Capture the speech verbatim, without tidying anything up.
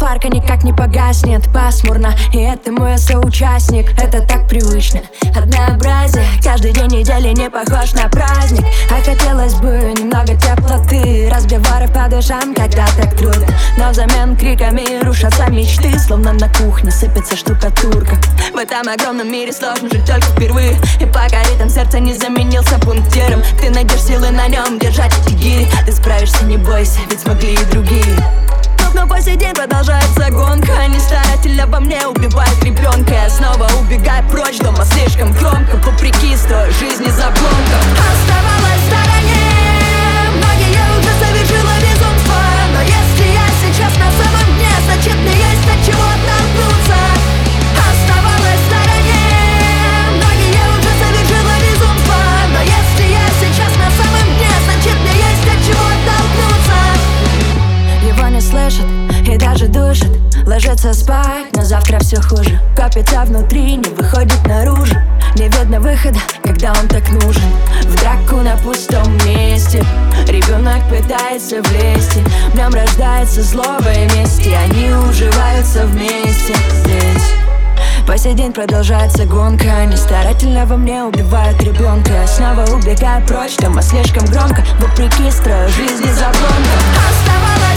Жарко, никак не погаснет, пасмурно, и это мой соучастник. Это так привычно, однообразие. Каждый день недели не похож на праздник. А хотелось бы немного теплоты, разговоров по душам, когда так трудно. Но взамен криками рушатся мечты, словно на кухне сыпется штукатурка. В этом огромном мире сложно жить только впервые, и пока ритм сердца не заменился пунктиром, ты найдешь силы на нем держать эти гири. Ты справишься, не бойся, ведь смогли и другие. Но по сей день продолжается гонка, не старательно во мне убивает ребенка. Я снова убегаю прочь, дома слишком громко, вопреки строю жизни заблонка. Оставалась в стороне, многие уже совершила безумство. Но если я сейчас на самом дне, значит мне есть от чего оттолкнуться. Оставалась в стороне, многие уже совершила безумство. Но если я сейчас на самом дне, значит мне есть от чего оттолкнуться. Его не слышит и даже душит, ложится спать, но завтра все хуже. Копится внутри, не выходит наружу. Не видно выхода, когда он так нужен. В драку на пустом месте ребенок пытается влезть, в нем рождается злоба и месть, и они уживаются вместе здесь. По сей день продолжается гонка, они старательно во мне убивают ребенка. Я снова убегаю прочь, дома слишком громко, вопреки строю жизни заблонка. Оставалась